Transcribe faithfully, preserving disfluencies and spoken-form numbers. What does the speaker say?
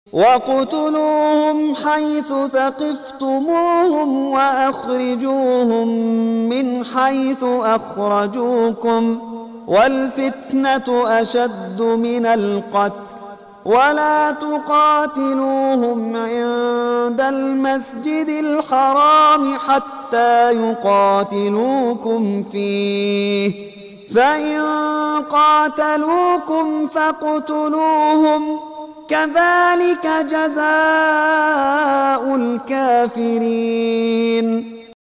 وَاقْتُلُوهُمْ حَيْثُ ثَقِفْتُمُوهُمْ وَأَخْرِجُوهُمْ مِنْ حَيْثُ أَخْرَجُوكُمْ ۚ وَالْفِتْنَةُ أَشَدُّ مِنَ الْقَتْلِ ۚ وَلَا تُقَاتِلُوهُمْ عِندَ الْمَسْجِدِ الْحَرَامِ حَتَّىٰ يُقَاتِلُوكُمْ فِيهِ ۖ فَإِن قَاتَلُوكُمْ فَاقْتُلُوهُمْ ۗ كَذَٰلِكَ جَزَاءُ الْكَافِرِينَ.